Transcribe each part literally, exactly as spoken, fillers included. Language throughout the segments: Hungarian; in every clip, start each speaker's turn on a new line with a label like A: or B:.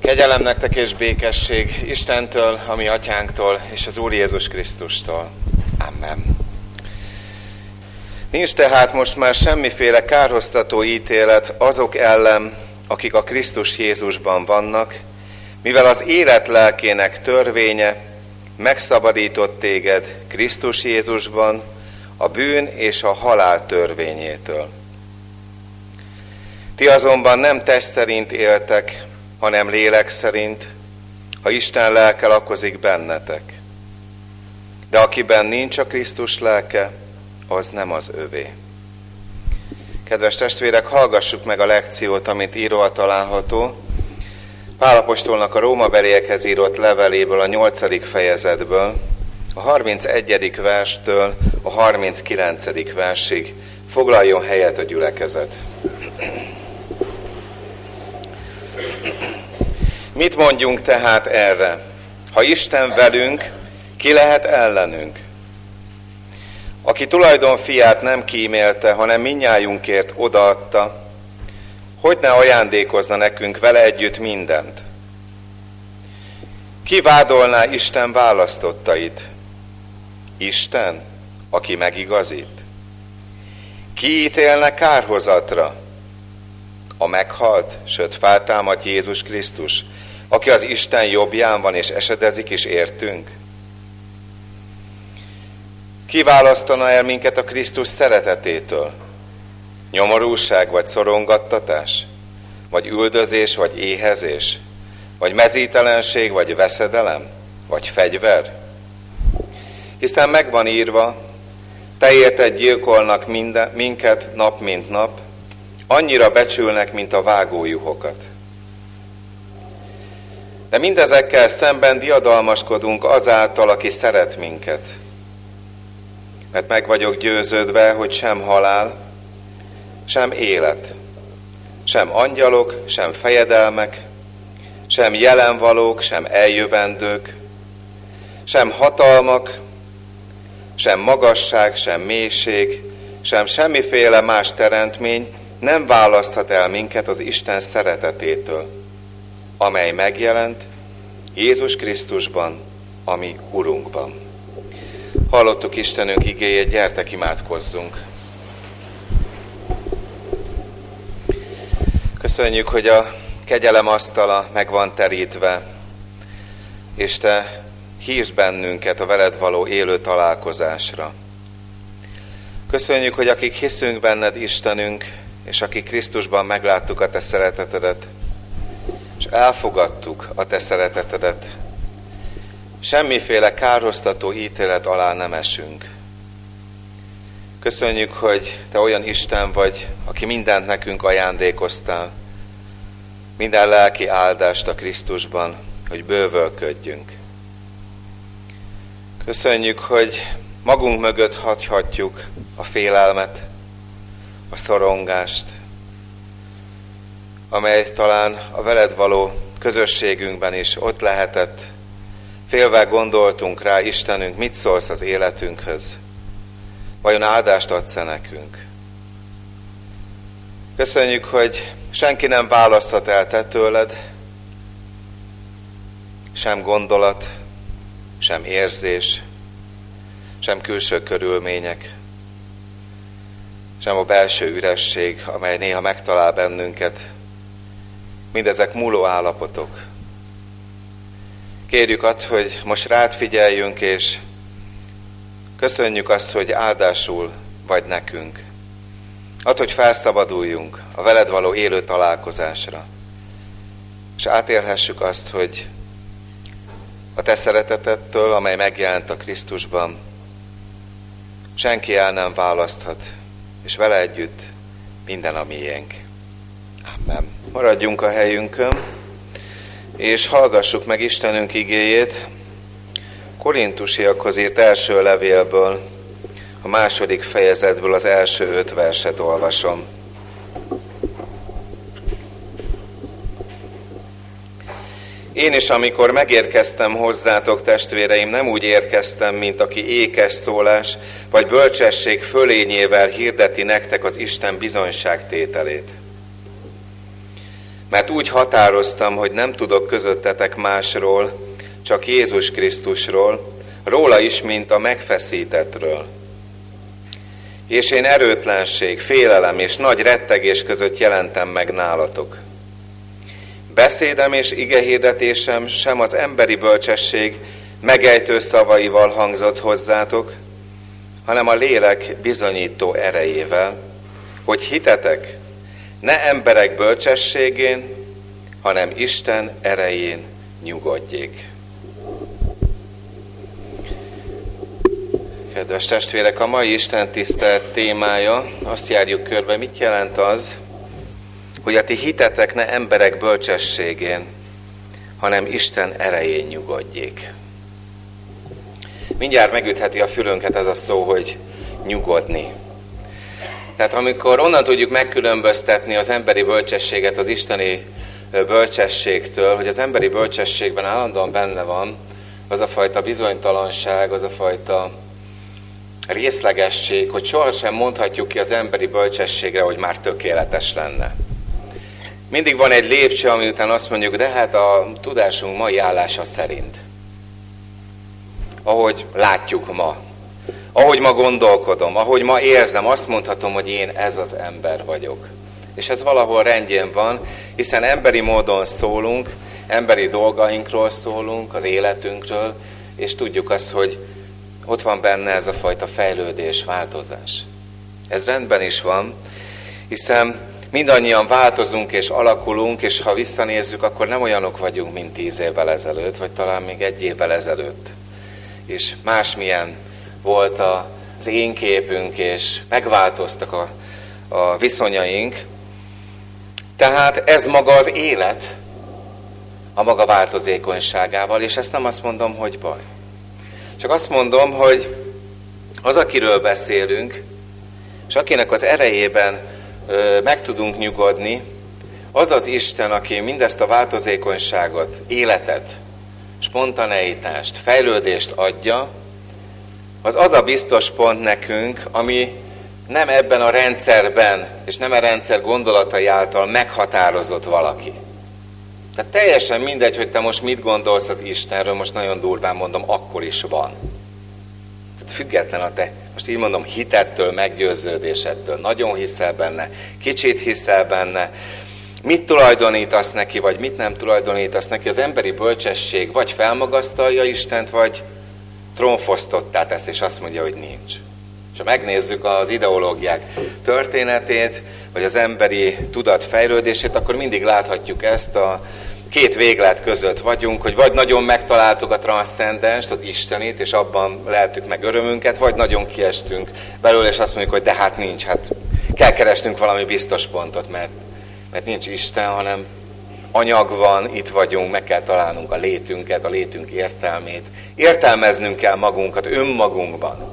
A: Kegyelem nektek és békesség Istentől, a mi atyánktól és az Úr Jézus Krisztustól. Amen. Nincs tehát most már semmiféle kárhoztató ítélet azok ellen, akik a Krisztus Jézusban vannak, mivel az élet lelkének törvénye megszabadított téged Krisztus Jézusban a bűn és a halál törvényétől. Ti azonban nem test szerint éltek, hanem lélek szerint, ha Isten lelke lakozik bennetek. De akiben nincs a Krisztus lelke, az nem az övé. Kedves testvérek, hallgassuk meg a lekciót, amit írva található Pál apostolnak a rómabeliekhez írott leveléből, a nyolcadik fejezetből, a harmincegyedik verstől a harminckilencedik versig. Foglaljon helyet a gyülekezet. Mit mondjunk tehát erre? Ha Isten velünk, ki lehet ellenünk? Aki tulajdon fiát nem kímélte, hanem mindnyájunkért odaadta, hogy ne ajándékozna nekünk vele együtt mindent? Ki vádolná Isten választottait? Isten, aki megigazít? Ki ítélne kárhozatra? A meghalt, sőt feltámadt Jézus Krisztus, aki az Isten jobbján van és esedezik is értünk? Ki választana el minket a Krisztus szeretetétől? Nyomorúság vagy szorongattatás? Vagy üldözés vagy éhezés? Vagy mezítelenség vagy veszedelem? Vagy fegyver? Hiszen megvan írva, te érted gyilkolnak minden, minket nap mint nap, annyira becsülnek, mint a vágójuhokat. De mindezekkel szemben diadalmaskodunk azáltal, aki szeret minket. Mert meg vagyok győződve, hogy sem halál, sem élet, sem angyalok, sem fejedelmek, sem jelenvalók, sem eljövendők, sem hatalmak, sem magasság, sem mélység, sem semmiféle más teremtmény nem választhat el minket az Isten szeretetétől, amely megjelent Jézus Krisztusban, a mi Urunkban. Hallottuk Istenünk igéjét, gyertek, imádkozzunk. Köszönjük, hogy a kegyelem asztala meg van terítve, és te hívsz bennünket a veled való élő találkozásra. Köszönjük, hogy akik hiszünk benned, Istenünk, és akik Krisztusban megláttuk a te szeretetedet, és elfogadtuk a te szeretetedet, semmiféle kárhoztató ítélet alá nem esünk. Köszönjük, hogy te olyan Isten vagy, aki mindent nekünk ajándékoztál, minden lelki áldást a Krisztusban, hogy bővölködjünk. Köszönjük, hogy magunk mögött hagyhatjuk a félelmet, a szorongást, amely talán a veled való közösségünkben is ott lehetett. Félve gondoltunk rá, Istenünk, mit szólsz az életünkhöz? Vajon áldást adsz-e nekünk? Köszönjük, hogy senki nem választhat el te tőled, sem gondolat, sem érzés, sem külső körülmények, sem a belső üresség, amely néha megtalál bennünket. Mindezek múló állapotok. Kérjük azt, hogy most rád figyeljünk, és köszönjük azt, hogy áldásul vagy nekünk. Add, hogy felszabaduljunk a veled való élő találkozásra, és átélhessük azt, hogy a te szeretetettől, amely megjelent a Krisztusban, senki el nem választhat, és vele együtt minden a miénk. Amen. Maradjunk a helyünkön, és hallgassuk meg Istenünk igéjét Korintusiakhoz írt első levélből, a második fejezetből az első öt verset olvasom. Én is, amikor megérkeztem hozzátok, testvéreim, nem úgy érkeztem, mint aki ékes szólás vagy bölcsesség fölényével hirdeti nektek az Isten bizonyságtételét. mert úgy határoztam, hogy nem tudok közöttetek másról, csak Jézus Krisztusról, róla is, mint a megfeszítettről. És én erőtlenség, félelem és nagy rettegés között jelentem meg nálatok. Beszédem és igehirdetésem sem az emberi bölcsesség megejtő szavaival hangzott hozzátok, hanem a lélek bizonyító erejével, hogy hitetek ne emberek bölcsességén, hanem Isten erején nyugodjék. Kedves testvérek, a mai Isten tisztelet témája, azt járjuk körbe, mit jelent az, hogy a ti hitetek ne emberek bölcsességén, hanem Isten erején nyugodjék. Mindjárt megütheti a fülünket ez a szó, hogy nyugodni. Tehát amikor onnan tudjuk megkülönböztetni az emberi bölcsességet az isteni bölcsességtől, hogy az emberi bölcsességben állandóan benne van az a fajta bizonytalanság, az a fajta részlegesség, hogy sohasem mondhatjuk ki az emberi bölcsességre, hogy már tökéletes lenne. Mindig van egy lépcső, ami után azt mondjuk, de hát a tudásunk mai állása szerint. Ahogy látjuk ma, ahogy ma gondolkodom, ahogy ma érzem, azt mondhatom, hogy én ez az ember vagyok. És ez valahol rendjén van, hiszen emberi módon szólunk, emberi dolgainkról szólunk, az életünkről, és tudjuk azt, hogy ott van benne ez a fajta fejlődés, változás. Ez rendben is van, hiszen mindannyian változunk és alakulunk, és ha visszanézzük, akkor nem olyanok vagyunk, mint tíz évvel ezelőtt, vagy talán még egy évvel ezelőtt. És másmilyen volt az én képünk, és megváltoztak a, a viszonyaink. Tehát ez maga az élet a maga változékonyságával, és ezt nem azt mondom, hogy baj. Csak azt mondom, hogy az, akiről beszélünk, és akinek az erejében ö, meg tudunk nyugodni, az az Isten, aki mindezt a változékonyságot, életet, spontaneitást, fejlődést adja, az az a biztos pont nekünk, ami nem ebben a rendszerben, és nem a rendszer gondolatai által meghatározott valaki. Tehát teljesen mindegy, hogy te most mit gondolsz az Istenről, most nagyon durván mondom, akkor is van. Tehát független a te, most így mondom, hitettől, meggyőződésettől, nagyon hiszel benne, kicsit hiszel benne, mit tulajdonítasz neki, vagy mit nem tulajdonítasz neki, az emberi bölcsesség vagy felmagasztalja Istent, vagy trónfosztottá tesz, és azt mondja, hogy nincs. És ha megnézzük az ideológiák történetét, vagy az emberi tudat fejlődését, akkor mindig láthatjuk ezt, a két véglet között vagyunk, hogy vagy nagyon megtaláltuk a transzcendenst, az Istenit, és abban leltük meg örömünket, vagy nagyon kiestünk belőle, és azt mondjuk, hogy de hát nincs, hát kell keresnünk valami biztos pontot, mert, mert nincs Isten, hanem anyag van, itt vagyunk, meg kell találnunk a létünket, a létünk értelmét. Értelmeznünk kell magunkat önmagunkban.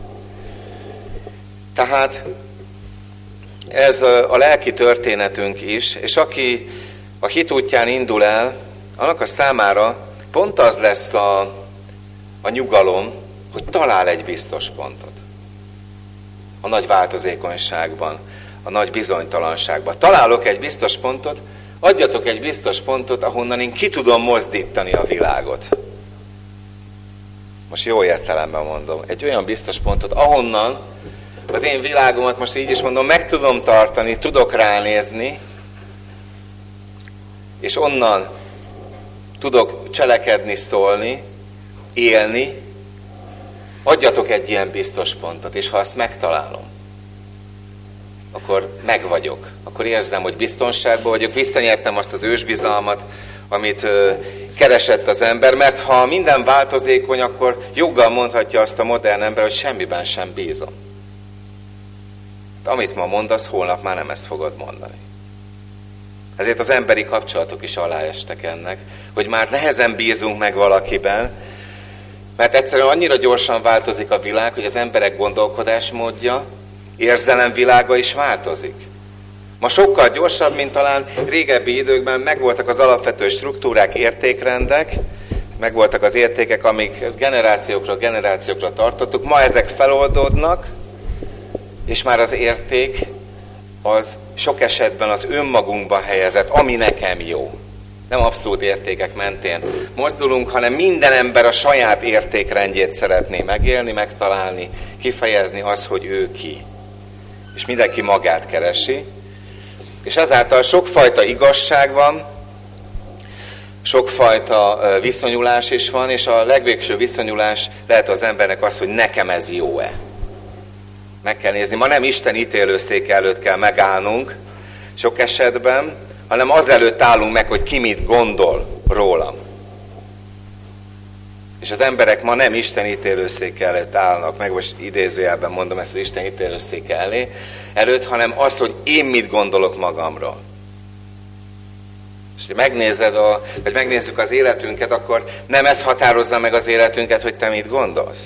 A: Tehát ez a lelki történetünk is, és aki a hit útján indul el, annak a számára pont az lesz a, a nyugalom, hogy talál egy biztos pontot. A nagy változékonyságban, a nagy bizonytalanságban. Találok egy biztos pontot, adjatok egy biztos pontot, ahonnan én ki tudom mozdítani a világot. Most jó értelemben mondom. Egy olyan biztos pontot, ahonnan az én világomat, most így is mondom, meg tudom tartani, tudok ránézni, és onnan tudok cselekedni, szólni, élni. Adjatok egy ilyen biztos pontot, és ha azt megtalálom, akkor meg vagyok. Akkor érzem, hogy biztonságban vagyok, visszanyertem azt az ősbizalmat, amit ö, keresett az ember, mert ha minden változékony, akkor joggal mondhatja azt a modern ember, hogy semmiben sem bízom. De amit ma mondasz, holnap már nem ezt fogod mondani. Ezért az emberi kapcsolatok is aláestek ennek, hogy már nehezen bízunk meg valakiben, mert egyszerűen annyira gyorsan változik a világ, hogy az emberek gondolkodásmódja, érzelemvilága is változik. Ma sokkal gyorsabb, mint talán régebbi időkben, megvoltak az alapvető struktúrák, értékrendek, megvoltak az értékek, amik generációkra, generációkra tartottuk. Ma ezek feloldódnak, és már az érték az sok esetben az önmagunkban helyezett, ami nekem jó. Nem abszolút értékek mentén mozdulunk, hanem minden ember a saját értékrendjét szeretné megélni, megtalálni, kifejezni azt, hogy ő ki. És mindenki magát keresi. És ezáltal sokfajta igazság van, sokfajta viszonyulás is van, és a legvégső viszonyulás lehet az embernek az, hogy nekem ez jó-e. Meg kell nézni. Ma nem Isten ítélőszéke előtt kell megállnunk sok esetben, hanem azelőtt állunk meg, hogy ki mit gondol rólam. És az emberek ma nem Isten ítélőszéke előtt állnak, meg most idézőjelben mondom ezt az Isten ítélőszéke elé, előtt, hanem az, hogy én mit gondolok magamról. És ha megnézed, a, vagy megnézzük az életünket, akkor nem ez határozza meg az életünket, hogy te mit gondolsz.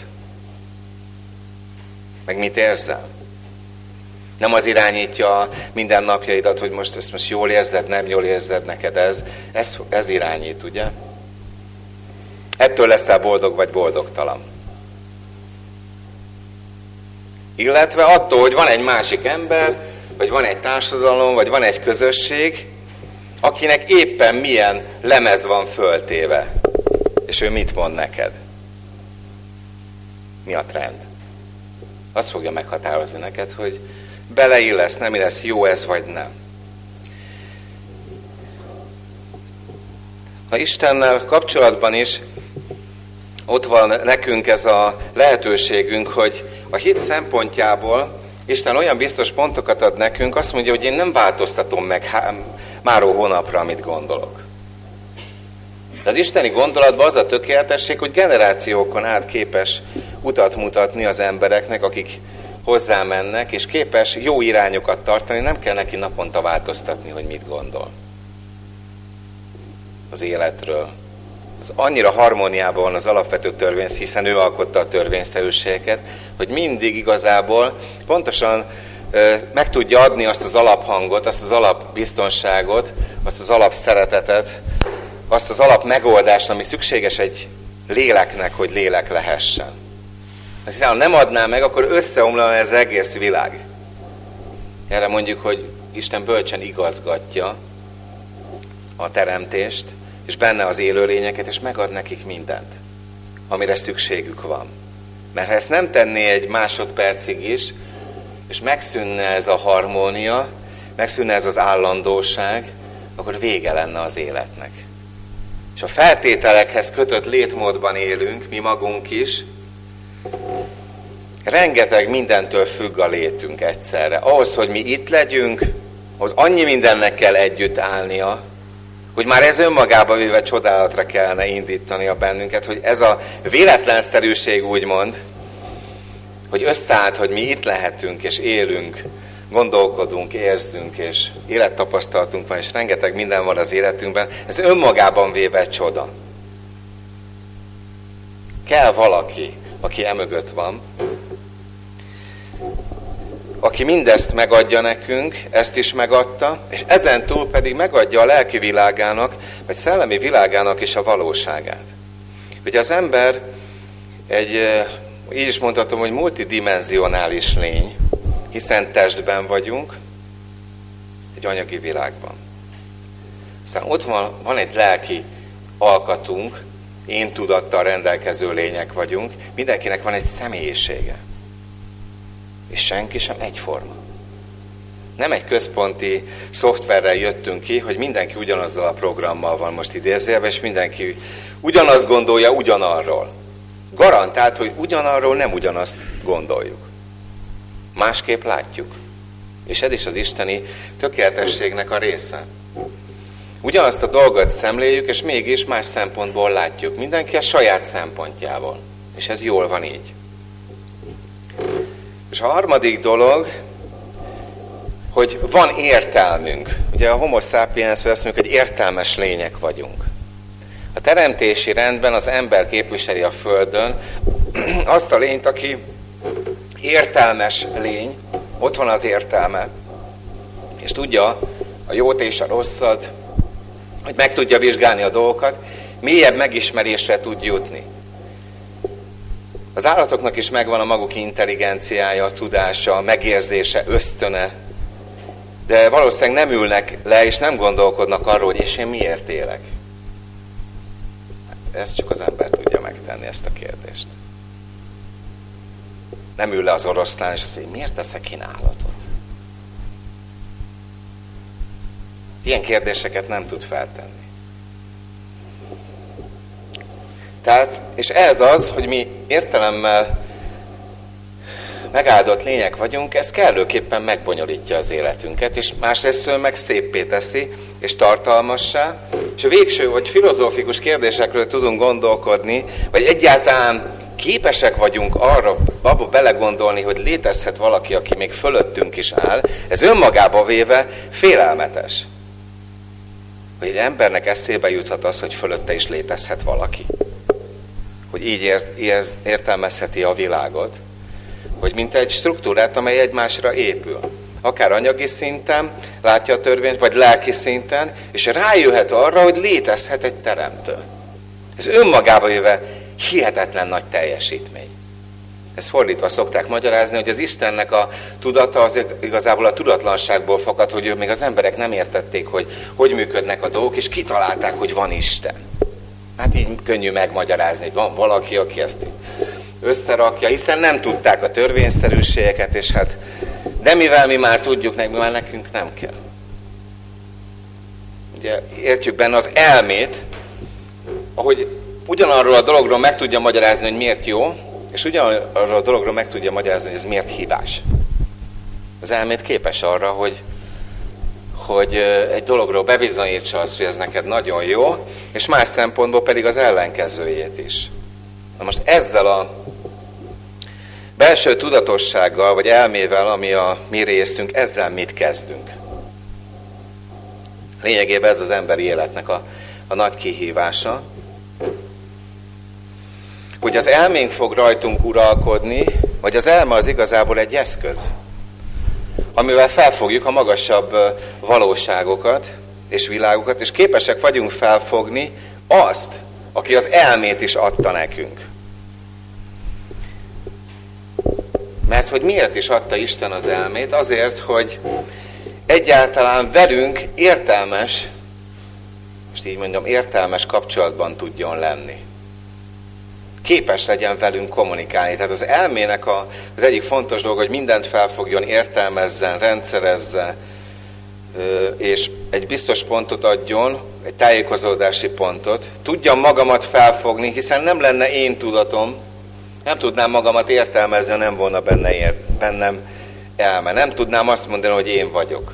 A: Meg mit érzel. Nem az irányítja minden napjaidat, hogy most ezt most jól érzed, nem jól érzed, neked ez. Ez, ez irányít, ugye? Ettől leszel boldog vagy boldogtalan. Illetve attól, hogy van egy másik ember, vagy van egy társadalom, vagy van egy közösség, akinek éppen milyen lemez van föltéve. És ő mit mond neked? Mi a trend? Azt fogja meghatározni neked, hogy beleillesz, nem illesz, jó ez vagy nem. Ha Istennel kapcsolatban is ott van nekünk ez a lehetőségünk, hogy a hit szempontjából Isten olyan biztos pontokat ad nekünk, azt mondja, hogy én nem változtatom meg máró hónapra, amit gondolok. De az isteni gondolatban az a tökéletesség, hogy generációkon át képes utat mutatni az embereknek, akik hozzá mennek, és képes jó irányokat tartani, nem kell neki naponta változtatni, hogy mit gondol az életről. Az annyira harmóniában van az alapvető törvény, hiszen ő alkotta a törvényszerűségeket, hogy mindig igazából pontosan ö, meg tudja adni azt az alaphangot, azt az alapbiztonságot, azt az alapszeretetet, azt az alapmegoldást, ami szükséges egy léleknek, hogy lélek lehessen. Hiszen ha nem adná meg, akkor összeomlana ez az egész világ. Erre mondjuk, hogy Isten bölcsen igazgatja a teremtést, és benne az élőlényeket, és megad nekik mindent, amire szükségük van. Mert ha ezt nem tenné egy másodpercig is, és megszűnne ez a harmónia, megszűnne ez az állandóság, akkor vége lenne az életnek. És a feltételekhez kötött létmódban élünk, mi magunk is, rengeteg mindentől függ a létünk egyszerre. Ahhoz, hogy mi itt legyünk, ahhoz annyi mindennek kell együtt állnia, hogy már ez önmagába véve csodálatra kellene indítania bennünket, hogy ez a véletlenszerűség úgymond, hogy összeállt, hogy mi itt lehetünk és élünk, gondolkodunk, érzünk, és élettapasztalatunk van, és rengeteg minden van az életünkben, ez önmagában véve csoda. Kell valaki, aki emögött van, aki mindezt megadja nekünk, ezt is megadta, és ezen túl pedig megadja a lelki világának, vagy szellemi világának is a valóságát. Ugye az ember egy, így is mondhatom, hogy multidimenzionális lény, hiszen testben vagyunk, egy anyagi világban. Aztán ott van, van egy lelki alkatunk, én tudattal rendelkező lények vagyunk, mindenkinek van egy személyisége. És senki sem egyforma. Nem egy központi szoftverrel jöttünk ki, hogy mindenki ugyanazzal a programmal van most idézőjelben, és mindenki ugyanazt gondolja ugyanarról. Garantált, hogy ugyanarról nem ugyanazt gondoljuk. Másképp látjuk. És ez is az isteni tökéletességnek a része. Ugyanazt a dolgot szemléljük, és mégis más szempontból látjuk. Mindenki a saját szempontjából. És ez jól van így. És a harmadik dolog, hogy van értelmünk. Ugye a homo sapiens, azt mondjuk, hogy értelmes lények vagyunk. A teremtési rendben az ember képviseli a Földön azt a lényt, aki értelmes lény, ott van az értelme, és tudja a jót és a rosszat, hogy meg tudja vizsgálni a dolgokat, mélyebb megismerésre tud jutni. Az állatoknak is megvan a maguk intelligenciája, tudása, megérzése, ösztöne, de valószínűleg nem ülnek le, és nem gondolkodnak arról, hogy és én miért élek. Ezt csak az ember tudja megtenni, ezt a kérdést. Nem ül le az oroszlán, és azt mondja, miért teszek én állatot? Ilyen kérdéseket nem tud feltenni. Tehát, és ez az, hogy mi értelemmel megáldott lények vagyunk, ez kellőképpen megbonyolítja az életünket, és másrészt meg széppé teszi, és tartalmassá, és a végső, hogy filozófikus kérdésekről tudunk gondolkodni, vagy egyáltalán képesek vagyunk arra, abba belegondolni, hogy létezhet valaki, aki még fölöttünk is áll, ez önmagába véve félelmetes. Hogy egy embernek eszébe juthat az, hogy fölötte is létezhet valaki. Hogy így ért, ért, értelmezheti a világot. Hogy mint egy struktúrát, amely egymásra épül. Akár anyagi szinten látja a törvényt, vagy lelki szinten, és rájöhet arra, hogy létezhet egy teremtő. Ez önmagába véve hihetetlen nagy teljesítmény. Ezt fordítva szokták magyarázni, hogy az Istennek a tudata az igazából a tudatlanságból fakad, hogy még az emberek nem értették, hogy hogy működnek a dolgok, és kitalálták, hogy van Isten. Hát így könnyű megmagyarázni, hogy van valaki, aki ezt összerakja, hiszen nem tudták a törvényszerűségeket, és hát de mivel mi már tudjuk, mivel nekünk nem kell. Ugye értjük benne az elmét, ahogy ugyanarról a dologról meg tudja magyarázni, hogy miért jó, és ugyanarról a dologról meg tudja magyarázni, hogy ez miért hibás. Az elmét képes arra, hogy, hogy egy dologról bebizonyítsa azt, hogy ez neked nagyon jó, és más szempontból pedig az ellenkezőjét is. Na most ezzel a belső tudatossággal, vagy elmével, ami a mi részünk, ezzel mit kezdünk? Lényegében ez az emberi életnek a, a nagy kihívása, hogy az elménk fog rajtunk uralkodni, vagy az elme az igazából egy eszköz, amivel felfogjuk a magasabb valóságokat és világokat, és képesek vagyunk felfogni azt, aki az elmét is adta nekünk. Mert hogy miért is adta Isten az elmét? Azért, hogy egyáltalán velünk értelmes, most így mondjam, értelmes kapcsolatban tudjon lenni. Képes legyen velünk kommunikálni. Tehát az elmének a, az egyik fontos dolog, hogy mindent felfogjon, értelmezzen, rendszerezze, és egy biztos pontot adjon, egy tájékozódási pontot. Tudjam magamat felfogni, hiszen nem lenne én tudatom, nem tudnám magamat értelmezni, ha nem volna benne ér, bennem elme. Nem tudnám azt mondani, hogy én vagyok.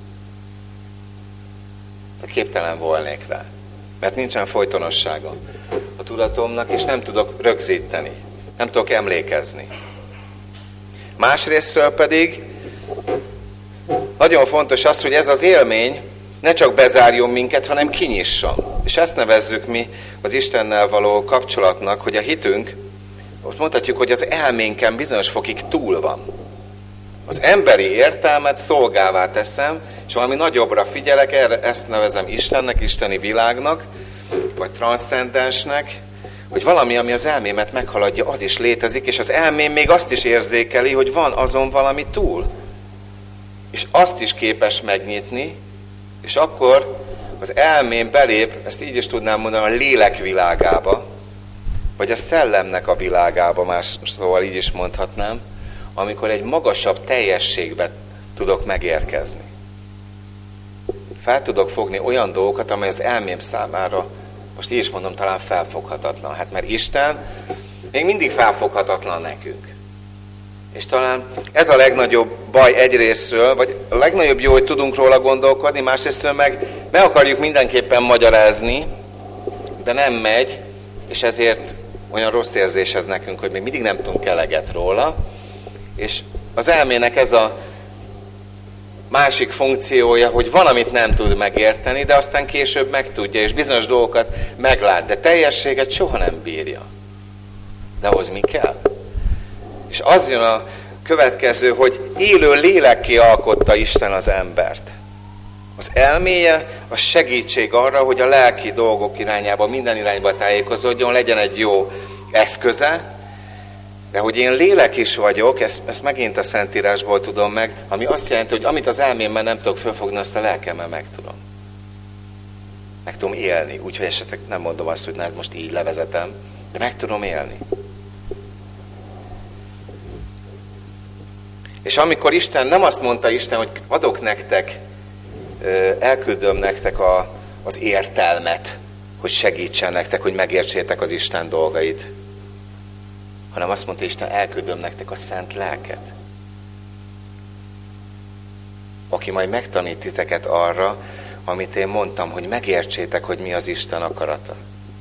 A: Képtelen volnék rá, mert nincsen folytonossága a tudatomnak, és nem tudok rögzíteni, nem tudok emlékezni. Másrésztről pedig nagyon fontos az, hogy ez az élmény ne csak bezárjon minket, hanem kinyisson. És ezt nevezzük mi az Istennel való kapcsolatnak, hogy a hitünk, ott mondhatjuk, hogy az elménken bizonyos fokig túl van. Az emberi értelmet szolgává teszem, és valami nagyobbra figyelek, erre ezt nevezem Istennek, isteni világnak, vagy transzcendensnek, hogy valami, ami az elmémet meghaladja, az is létezik, és az elmém még azt is érzékeli, hogy van azon valami túl. És azt is képes megnyitni, és akkor az elmém belép, ezt így is tudnám mondani, a lélek világába, vagy a szellemnek a világába, más szóval így is mondhatnám, amikor egy magasabb teljességbe tudok megérkezni. Fel tudok fogni olyan dolgokat, amely az elmém számára, most így is mondom, talán felfoghatatlan. Hát mert Isten még mindig felfoghatatlan nekünk. És talán ez a legnagyobb baj egyrészről, vagy a legnagyobb jó, hogy tudunk róla gondolkodni, másrésztről meg meg akarjuk mindenképpen magyarázni, de nem megy, és ezért olyan rossz érzés ez nekünk, hogy még mindig nem tudunk eleget róla. És az elmének ez a másik funkciója, hogy valamit nem tud megérteni, de aztán később megtudja, és bizonyos dolgokat meglát, de teljességet soha nem bírja. De ahhoz mi kell? És az jön a következő, hogy élő lélekké alkotta Isten az embert. Az elméje a segítség arra, hogy a lelki dolgok irányába, minden irányba tájékozódjon, legyen egy jó eszköze, De hogy én lélek is vagyok, ezt, ezt megint a Szentírásból tudom meg, ami azt jelenti, hogy amit az elmémmel nem tudok fölfogni, azt a lelkemmel meg tudom. Meg tudom élni. Úgyhogy esetleg nem mondom azt, hogy na, ezt most így levezetem, de meg tudom élni. És amikor Isten, nem azt mondta Isten, hogy adok nektek, elküldöm nektek a, az értelmet, hogy segítsen nektek, hogy megértsétek az Isten dolgait, hanem azt mondta Isten, elküldöm nektek a Szent Lelket, aki majd megtanít titeket arra, amit én mondtam, hogy megértsétek, hogy mi az Isten akarata.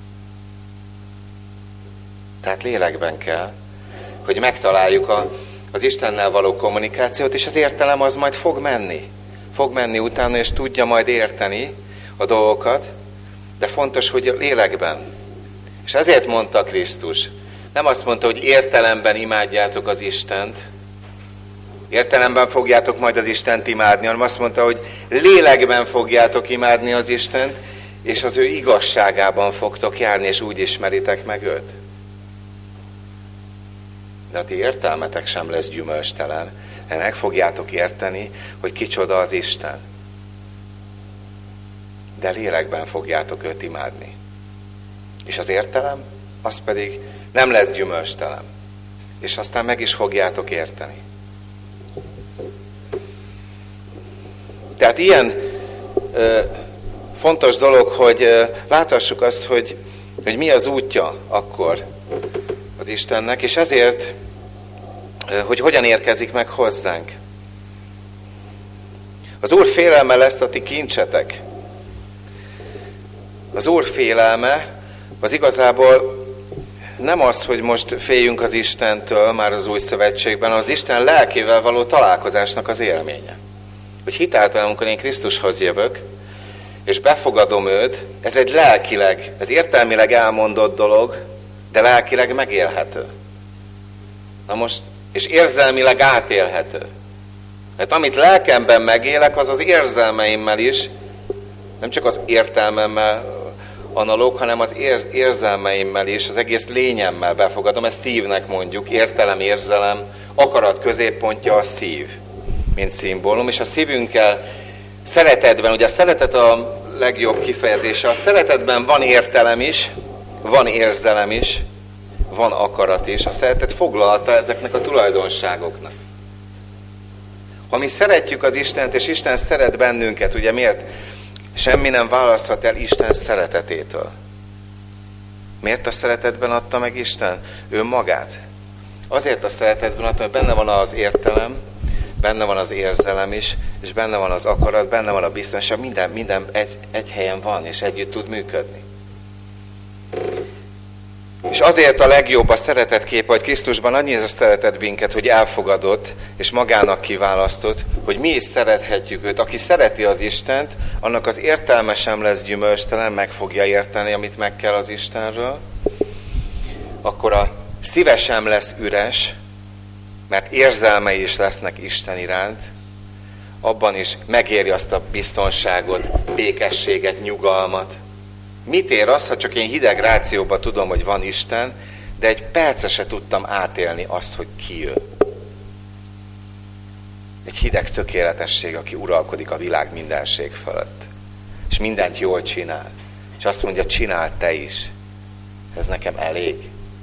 A: Tehát lélekben kell, hogy megtaláljuk a, az Istennel való kommunikációt, és az értelem az majd fog menni. Fog menni utána, és tudja majd érteni a dolgokat, de fontos, hogy a lélekben. És ezért mondta Krisztus, nem azt mondta, hogy értelemben imádjátok az Istent, értelemben fogjátok majd az Istent imádni, hanem azt mondta, hogy lélekben fogjátok imádni az Istent, és az ő igazságában fogtok járni, és úgy ismeritek meg őt. De a ti értelmetek sem lesz gyümölcstelen, de meg fogjátok érteni, hogy kicsoda az Isten. De lélekben fogjátok őt imádni. És az értelem, az pedig nem lesz gyümölcstelen. És aztán meg is fogjátok érteni. Tehát ilyen ö, fontos dolog, hogy ö, láthassuk azt, hogy, hogy mi az útja akkor az Istennek, és ezért, ö, hogy hogyan érkezik meg hozzánk. Az Úr félelme lesz a ti kincsetek. Az Úr félelme az igazából nem az, hogy most féljünk az Istentől már az új szövetségben, az Isten lelkével való találkozásnak az élménye. Hogy hitáltal, amikor én Krisztushoz jövök, és befogadom őt, ez egy lelkileg, ez értelmileg elmondott dolog, de lelkileg megélhető. Na most, és érzelmileg átélhető. Mert amit lelkemben megélek, az az érzelmeimmel is, nem csak az értelmemmel analóg, hanem az érz, érzelmeimmel is, az egész lényemmel befogadom, ezt szívnek mondjuk, értelem, érzelem, akarat középpontja a szív, mint szimbólum, és a szívünkkel szeretetben, ugye a szeretet a legjobb kifejezése, a szeretetben van értelem is, van érzelem is, van akarat is, a szeretet foglalta ezeknek a tulajdonságoknak. Ha mi szeretjük az Istent, és Isten szeret bennünket, ugye miért? Semmi nem választhat el Isten szeretetétől. Miért a szeretetben adta meg Isten? Ő magát. Azért a szeretetben adta, mert benne van az értelem, benne van az érzelem is, és benne van az akarat, benne van a biztonság, minden, minden egy, egy helyen van, és együtt tud működni. És azért a legjobb a szeretet kép, hogy Krisztusban annyi ez a szeretet minket, hogy elfogadott, és magának kiválasztott, hogy mi is szerethetjük őt. Aki szereti az Istent, annak az értelme sem lesz gyümölcstelen, meg fogja érteni, amit meg kell az Istenről. Akkor a szíve sem lesz üres, mert érzelmei is lesznek Isten iránt. Abban is megéri azt a biztonságot, békességet, nyugalmat. Mit ér az, ha csak én hideg rációban tudom, hogy van Isten, de egy percre se tudtam átélni azt, hogy ki ő. Egy hideg tökéletesség, aki uralkodik a világ mindenség fölött. És mindent jól csinál. És azt mondja, csinál te is. Ez nekem elég?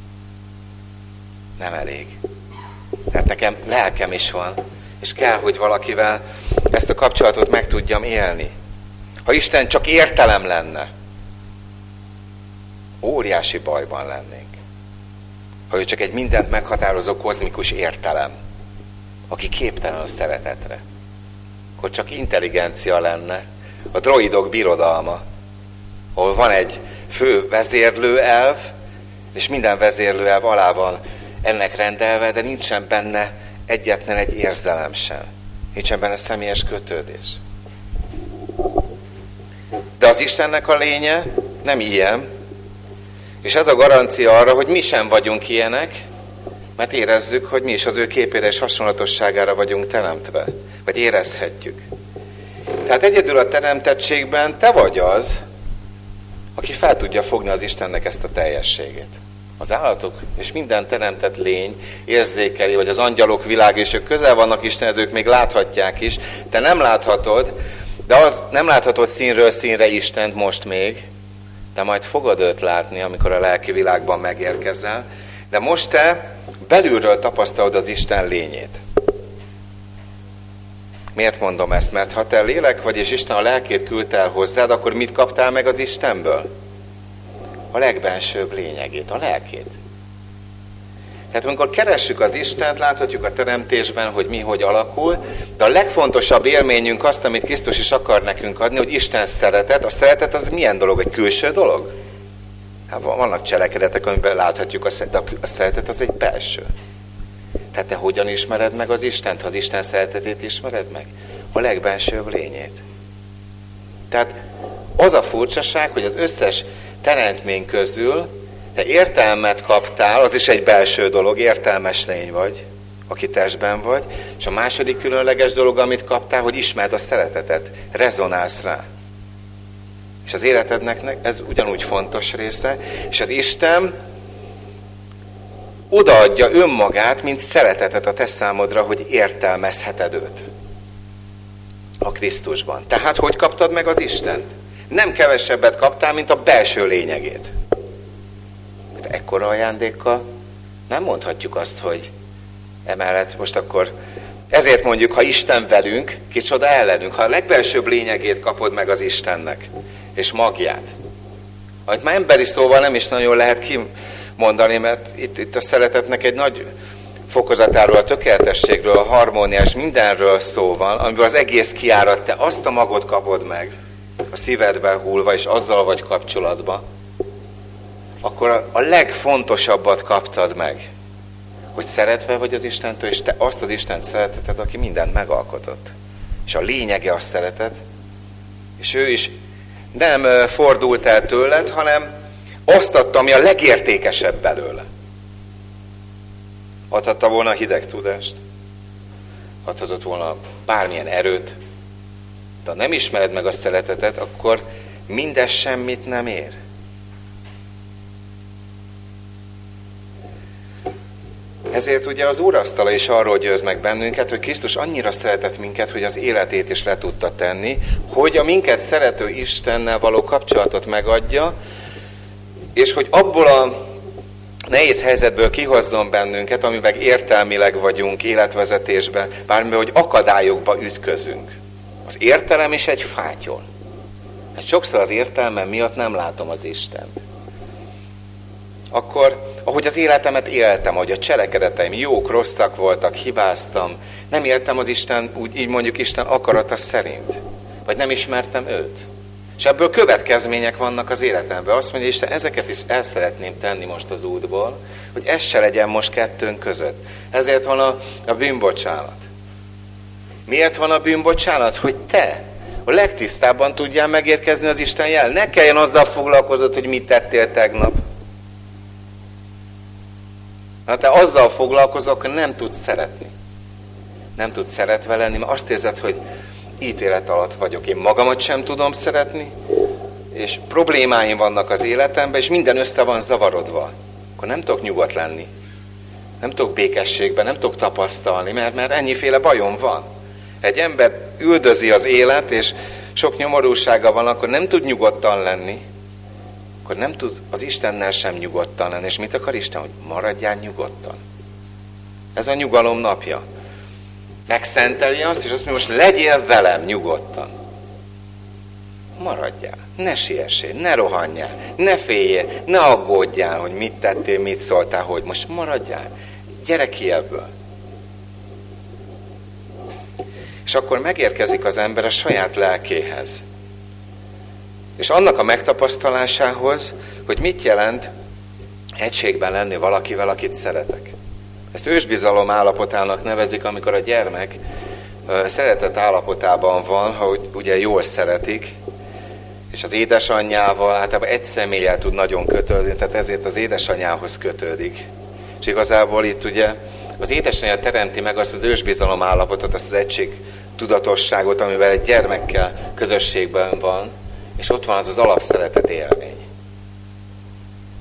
A: Nem elég. Hát nekem lelkem is van, és kell, hogy valakivel ezt a kapcsolatot meg tudjam élni. Ha Isten csak értelem lenne, óriási bajban lennénk. Ha ő csak egy mindent meghatározó kozmikus értelem, aki képtelen a szeretetre, akkor csak intelligencia lenne, a droidok birodalma, ahol van egy fő vezérlőelv, és minden vezérlőelv alá van ennek rendelve, de nincsen benne egyetlen egy érzelem sem. Nincsen benne személyes kötődés. De az Istennek a lénye nem ilyen, és ez a garancia arra, hogy mi sem vagyunk ilyenek, mert érezzük, hogy mi is az ő képére és hasonlatosságára vagyunk teremtve, vagy érezhetjük. Tehát egyedül a teremtettségben te vagy az, aki fel tudja fogni az Istennek ezt a teljességét. Az állatok és minden teremtett lény érzékeli, vagy az angyalok világ, és ők közel vannak Istenhez, ők még láthatják is. Te nem láthatod, de az nem láthatod színről színre Istent most még, de majd fogod őt látni, amikor a lelki világban megérkezel. De most te belülről tapasztalod az Isten lényét. Miért mondom ezt? Mert ha te lélek vagy, és Isten a lelkét küldte el hozzád, akkor mit kaptál meg az Istenből? A legbensőbb lényegét, a lelkét. Tehát amikor keressük az Istent, láthatjuk a teremtésben, hogy mi hogy alakul, de a legfontosabb élményünk azt, amit Krisztus is akar nekünk adni, hogy Isten szeretet. A szeretet az milyen dolog? Egy külső dolog? Hát vannak cselekedetek, amiben láthatjuk a szeretet, de a szeretet az egy belső. Tehát te hogyan ismered meg az Istent, ha az Isten szeretetét ismered meg? A legbensőbb lényét. Tehát az a furcsaság, hogy az összes teremtmény közül te értelmet kaptál, az is egy belső dolog, értelmes lény vagy, aki testben vagy, és a második különleges dolog, amit kaptál, hogy ismerd a szeretetet, rezonálsz rá. És az életednek ez ugyanúgy fontos része, és az Isten odaadja önmagát, mint szeretetet a te számodra, hogy értelmezheted őt a Krisztusban. Tehát hogy kaptad meg az Istent? Nem kevesebbet kaptál, mint a belső lényegét. Ekkora ajándékkal nem mondhatjuk azt, hogy emellett most akkor, ezért mondjuk, ha Isten velünk, kicsoda ellenünk, ha a legbelsőbb lényegét kapod meg az Istennek, és magját. Ahogy már emberi szóval nem is nagyon lehet kimondani, mert itt, itt a szeretetnek egy nagy fokozatáról, a tökéletességről, a harmóniás, mindenről szó van, amiben az egész kiárad, te azt a magot kapod meg, a szívedbe hullva, és azzal vagy kapcsolatban, akkor a, a legfontosabbat kaptad meg, hogy szeretve vagy az Istentől, és te azt az Istent szereteted, aki mindent megalkotott. És a lényege a szeretet, és ő is nem fordult el tőled, hanem azt adta, ami a legértékesebb belőle. Adhatta volna a hideg tudást, adhatott volna bármilyen erőt, de ha nem ismered meg a szeretetet, akkor mindez semmit nem ér. Ezért ugye az úrasztala is arról győz meg bennünket, hogy Krisztus annyira szeretett minket, hogy az életét is le tudta tenni, hogy a minket szerető Istennel való kapcsolatot megadja, és hogy abból a nehéz helyzetből kihozzon bennünket, amiben értelmileg vagyunk, életvezetésben, bármiben, hogy akadályokba ütközünk. Az értelem is egy fátyol. Hát sokszor az értelmem miatt nem látom az Istent. Akkor, ahogy az életemet éltem, ahogy a cselekedeteim jók, rosszak voltak, hibáztam, nem éltem az Isten, úgy így mondjuk Isten akarata szerint. Vagy nem ismertem őt. És ebből következmények vannak az életemben. Azt mondja, Isten, ezeket is el szeretném tenni most az útból, hogy ez se legyen most kettőnk között. Ezért van a, a bűnbocsánat. Miért van a bűnbocsánat? Hogy te a legtisztábban tudjál megérkezni az Isten jel. Ne kelljen azzal foglalkozni, hogy mit tettél tegnap. Ha te azzal foglalkozol, akkor nem tudsz szeretni. Nem tudsz szeretve lenni, mert azt érzed, hogy ítélet alatt vagyok. Én magamat sem tudom szeretni, és problémáim vannak az életemben, és minden össze van zavarodva. Akkor nem tudok nyugodt lenni. Nem tudok békességben, nem tudok tapasztalni, mert, mert ennyiféle bajom van. Egy ember üldözi az élet, és sok nyomorúsága van, akkor nem tud nyugodtan lenni, akkor nem tud az Istennel sem nyugodtan lenni. És mit akar Isten? Hogy maradjál nyugodtan. Ez a nyugalom napja. Megszenteli azt, és azt mondja, most legyél velem nyugodtan. Maradjál, ne siessél, ne rohanjál, ne féljél, ne aggódjál, hogy mit tettél, mit szóltál, hogy most maradjál. Gyere ki ebből. És akkor megérkezik az ember a saját lelkéhez. És annak a megtapasztalásához, hogy mit jelent egységben lenni valakivel, akit szeretek. Ezt ősbizalom állapotának nevezik, amikor a gyermek szeretet állapotában van, ha ugye jól szeretik, és az édesanyjával általában egy személlyel tud nagyon kötődni, tehát ezért az édesanyjához kötődik. És igazából itt ugye az édesanyja teremti meg azt az ősbizalom állapotot, azt az egység tudatosságot, amivel egy gyermekkel közösségben van, és ott van az az alapszeretet élmény.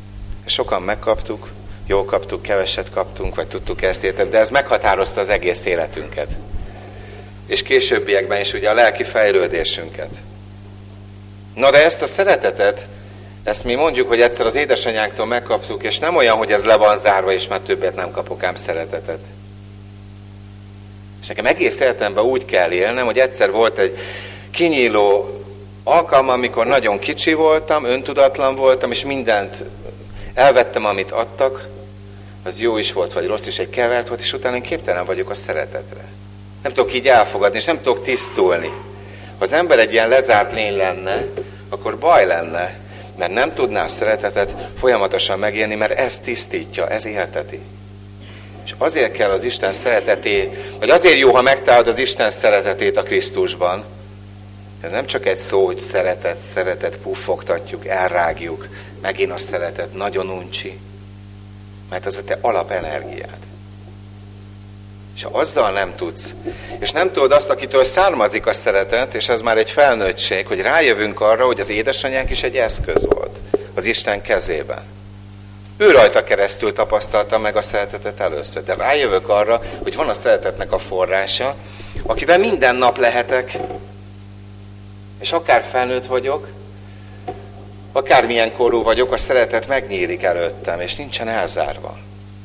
A: Sokan megkaptuk, jól kaptuk, keveset kaptunk, vagy tudtuk ezt érteni, de ez meghatározta az egész életünket. És későbbiekben is ugye a lelki fejlődésünket. Na de ezt a szeretetet, ezt mi mondjuk, hogy egyszer az édesanyánktól megkaptuk, és nem olyan, hogy ez le van zárva, és már többet nem kapok ám szeretetet. És nekem egész életemben úgy kell élnem, hogy egyszer volt egy kinyíló alkalma, amikor nagyon kicsi voltam, öntudatlan voltam, és mindent elvettem, amit adtak, az jó is volt, vagy rossz is, egy kevert volt, és utána én képtelen vagyok a szeretetre. Nem tudok így elfogadni, és nem tudok tisztulni. Ha az ember egy ilyen lezárt lény lenne, akkor baj lenne, mert nem tudná a szeretetet folyamatosan megélni, mert ez tisztítja, ez élteti. És azért kell az Isten szeretetét, vagy azért jó, ha megtalálod az Isten szeretetét a Krisztusban. Ez nem csak egy szó, hogy szeretet, szeretet, puffogtatjuk, elrágjuk, megint a szeretet, nagyon uncsi, mert az a te alapenergiád. És ha azzal nem tudsz, és nem tudod azt, akitől származik a szeretet, és ez már egy felnőttség, hogy rájövünk arra, hogy az édesanyánk is egy eszköz volt az Isten kezében. Ő rajta keresztül tapasztalta meg a szeretetet először. De rájövök arra, hogy van a szeretetnek a forrása, akivel minden nap lehetek, és akár felnőtt vagyok, akármilyen korú vagyok, a szeretet megnyílik előttem, és nincsen elzárva.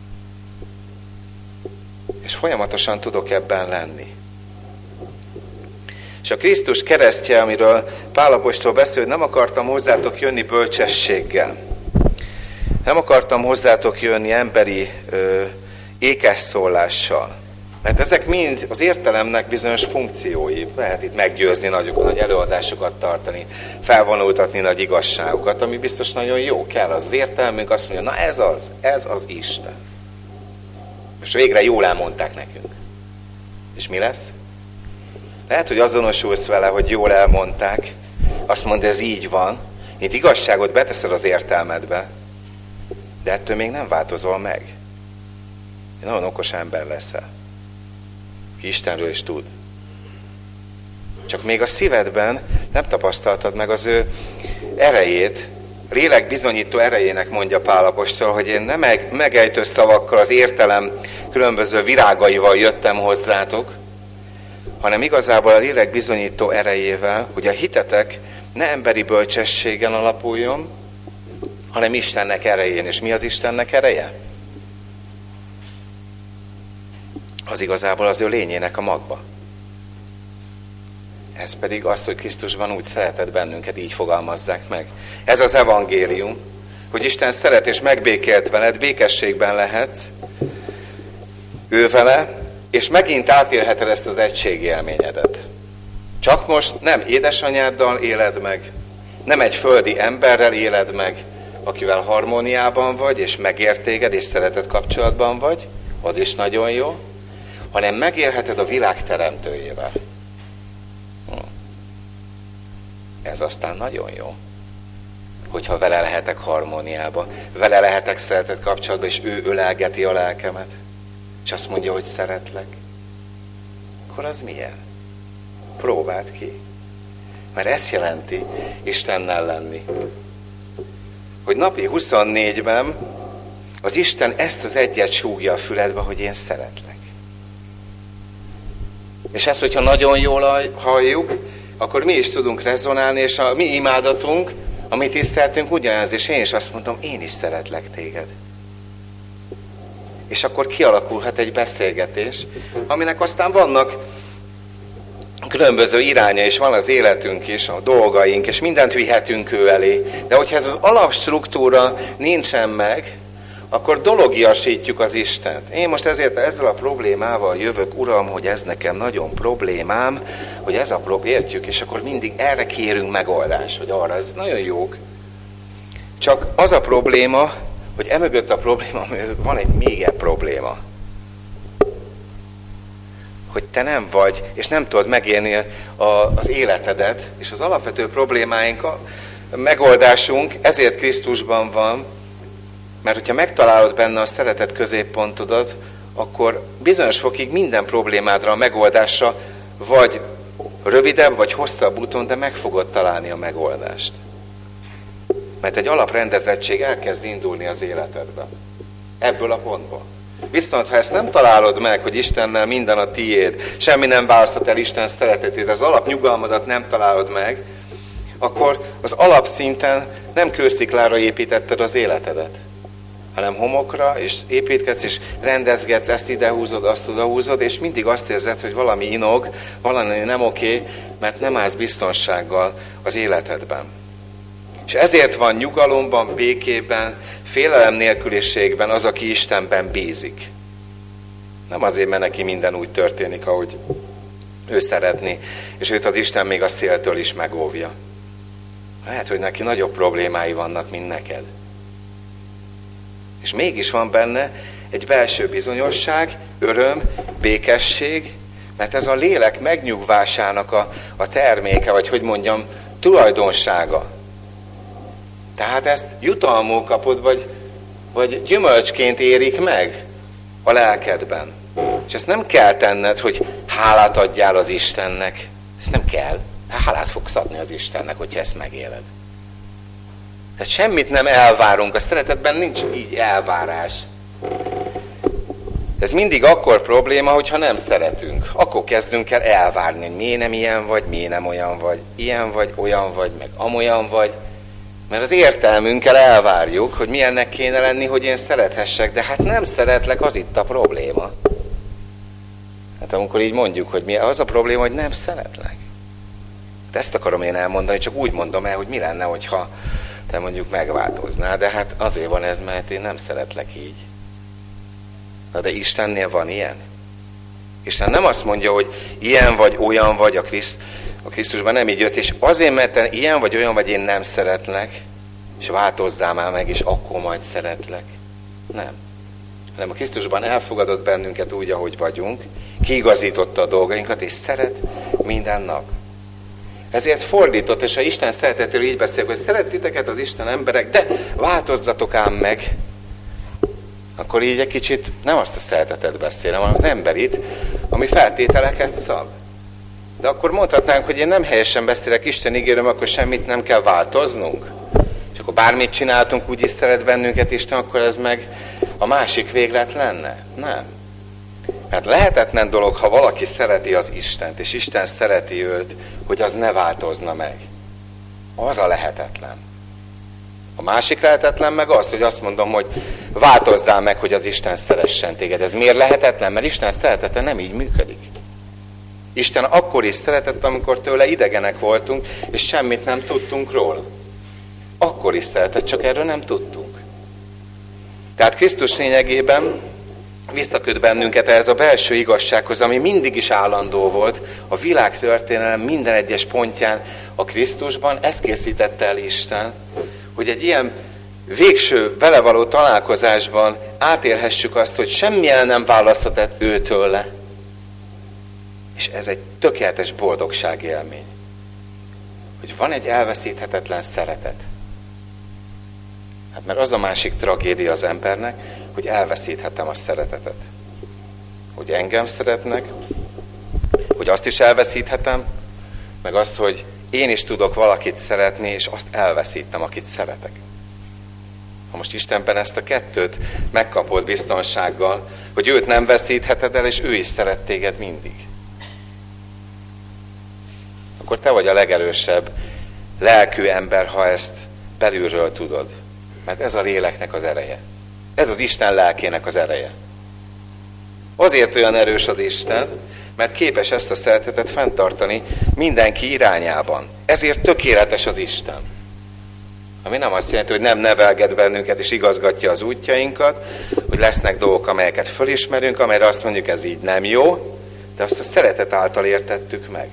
A: És folyamatosan tudok ebben lenni. És a Krisztus keresztje, amiről Pál apostol beszél, hogy nem akartam hozzátok jönni bölcsességgel. Nem akartam hozzátok jönni emberi ö, ékesszólással. Mert ezek mind az értelemnek bizonyos funkciói. Lehet itt meggyőzni nagyokat, nagy előadásokat tartani, felvonultatni nagy igazságokat, ami biztos nagyon jó kell. Az értelmünk azt mondja, na ez az, ez az Isten. És végre jól elmondták nekünk. És mi lesz? Lehet, hogy azonosulsz vele, hogy jól elmondták, azt mondod, ez így van, itt igazságot beteszed az értelmedbe, de ettől még nem változol meg. Egy nagyon okos ember leszel, ki Istenről is tud. Csak még a szívedben nem tapasztaltad meg az ő erejét, a lélek bizonyító erejének mondja Pál apostol, hogy én nem meg, megejtő szavakkal, az értelem különböző virágaival jöttem hozzátok, hanem igazából a lélek bizonyító erejével, hogy a hitetek ne emberi bölcsességen alapuljon, hanem Istennek erején. És mi az Istennek ereje? Az igazából az ő lényének a magva. Ez pedig az, hogy Krisztusban úgy szeretett bennünket, így fogalmazzák meg. Ez az evangélium, hogy Isten szeret és megbékélt veled, békességben lehetsz ő vele, és megint átélheted ezt az egységélményedet. Csak most nem édesanyáddal éled meg, nem egy földi emberrel éled meg, akivel harmóniában vagy, és megért téged, és szeretett kapcsolatban vagy, az is nagyon jó, hanem megélheted a világ teremtőjével. Ez aztán nagyon jó, hogyha vele lehetek harmóniában, vele lehetek szeretett kapcsolatban, és ő ölelgeti a lelkemet, és azt mondja, hogy szeretlek. Akkor az milyen? Próbáld ki. Mert ezt jelenti Istennel lenni. Hogy napi huszonnégyben az Isten ezt az egyet súgja a füledbe, hogy én szeretlek. És ezt, hogyha nagyon jól halljuk, akkor mi is tudunk rezonálni, és a mi imádatunk, amit tiszteltünk, ugyanaz, és én is azt mondom, én is szeretlek téged. És akkor kialakulhat egy beszélgetés, aminek aztán vannak különböző iránya, és van az életünk is, a dolgaink, és mindent vihetünk ő elé. De hogyha ez az alapstruktúra nincsen meg, akkor dologiasítjuk az Istent. Én most ezért ezzel a problémával jövök, Uram, hogy ez nekem nagyon problémám, hogy ez a probléma, értjük, és akkor mindig erre kérünk megoldást, hogy arra, ez nagyon jók. Csak az a probléma, hogy emögött a probléma, van egy még egy probléma. Hogy te nem vagy, és nem tudod megélni a, az életedet, és az alapvető problémáink, a megoldásunk ezért Krisztusban van, mert hogyha megtalálod benne a szeretet középpontodat, akkor bizonyos fokig minden problémádra, a megoldásra vagy rövidebb, vagy hosszabb úton, de meg fogod találni a megoldást. Mert egy alaprendezettség elkezd indulni az életedben. Ebből a pontból. Viszont ha ezt nem találod meg, hogy Istennel minden a tiéd, semmi nem választhat el Isten szeretetét, az alapnyugalmadat nem találod meg, akkor az alapszinten nem kősziklára építetted az életedet, hanem homokra, és építkedsz, és rendezgetsz, ezt idehúzod, azt odahúzod, és mindig azt érzed, hogy valami inog, valami nem oké, mert nem állsz biztonsággal az életedben. És ezért van nyugalomban, békében, félelem nélküliségben az, aki Istenben bízik. Nem azért, mert neki minden úgy történik, ahogy ő szeretné, és őt az Isten még a széltől is megóvja. Lehet, hogy neki nagyobb problémái vannak, mint neked. És mégis van benne egy belső bizonyosság, öröm, békesség, mert ez a lélek megnyugvásának a, a terméke, vagy hogy mondjam, tulajdonsága. Tehát ezt jutalmul kapod, vagy, vagy gyümölcsként érik meg a lelkedben. És ezt nem kell tenned, hogy hálát adjál az Istennek. Ezt nem kell. Hálát fogsz adni az Istennek, hogyha ezt megéled. Tehát semmit nem elvárunk. A szeretetben nincs így elvárás. Ez mindig akkor probléma, hogyha nem szeretünk. Akkor kezdünk el elvárni, hogy miért nem ilyen vagy, miért nem olyan vagy, ilyen vagy, olyan vagy, meg amolyan vagy. Mert az értelmünkkel elvárjuk, hogy milyennek kéne lenni, hogy én szerethessek, de hát nem szeretlek, az itt a probléma. Hát amikor így mondjuk, hogy mi az a probléma, hogy nem szeretlek. De ezt akarom én elmondani, csak úgy mondom el, hogy mi lenne, hogyha te mondjuk megváltoznál, de hát azért van ez, mert én nem szeretlek így. Na de Istennél van ilyen? Isten nem azt mondja, hogy ilyen vagy, olyan vagy, a, Kriszt, a Krisztusban nem így jött, és azért, mert te ilyen vagy, olyan vagy, én nem szeretlek, és változzál már meg, és akkor majd szeretlek. Nem. Hanem a Krisztusban elfogadott bennünket úgy, ahogy vagyunk, kiigazította a dolgainkat, és szeret minden nap. Ezért fordított, és ha Isten szeretetéről így beszél, hogy szeret titeket az Isten emberek, de változzatok ám meg, akkor így egy kicsit nem azt a szeretetet beszélem, hanem az emberit, ami feltételeket szab. De akkor mondhatnánk, hogy én nem helyesen beszélek Isten ígérőm, akkor semmit nem kell változnunk. És akkor bármit csináltunk, úgyis szeret bennünket Isten, akkor ez meg a másik véglet lenne. Nem. Mert lehetetlen dolog, ha valaki szereti az Istent, és Isten szereti őt, hogy az ne változna meg. Az a lehetetlen. A másik lehetetlen meg az, hogy azt mondom, hogy változzál meg, hogy az Isten szeressen téged. Ez miért lehetetlen? Mert Isten szeretete nem így működik. Isten akkor is szeretett, amikor tőle idegenek voltunk, és semmit nem tudtunk róla. Akkor is szeretett, csak erről nem tudtunk. Tehát Krisztus lényegében visszaköt bennünket ehhez a belső igazsághoz, ami mindig is állandó volt, a világtörténelem minden egyes pontján a Krisztusban. Ezt készítette el Isten, hogy egy ilyen végső vele való találkozásban átélhessük azt, hogy semmi el nem választhat őtőle. És ez egy tökéletes boldogság élmény. Hogy van egy elveszíthetetlen szeretet. Hát mert az a másik tragédia az embernek, hogy elveszíthetem a szeretetet. Hogy engem szeretnek, hogy azt is elveszíthetem, meg azt, hogy én is tudok valakit szeretni, és azt elveszítem, akit szeretek. Ha most Istenben ezt a kettőt megkapod biztonsággal, hogy őt nem veszítheted el, és ő is szeret téged mindig, akkor te vagy a legerősebb lelkű ember, ha ezt belülről tudod. Mert ez a léleknek az ereje. Ez az Isten lelkének az ereje. Azért olyan erős az Isten, mert képes ezt a szeretetet fenntartani mindenki irányában. Ezért tökéletes az Isten. Ami nem azt jelenti, hogy nem nevelget bennünket és igazgatja az útjainkat, hogy lesznek dolgok, amelyeket fölismerünk, amelyre azt mondjuk, ez így nem jó, de azt a szeretet által értettük meg.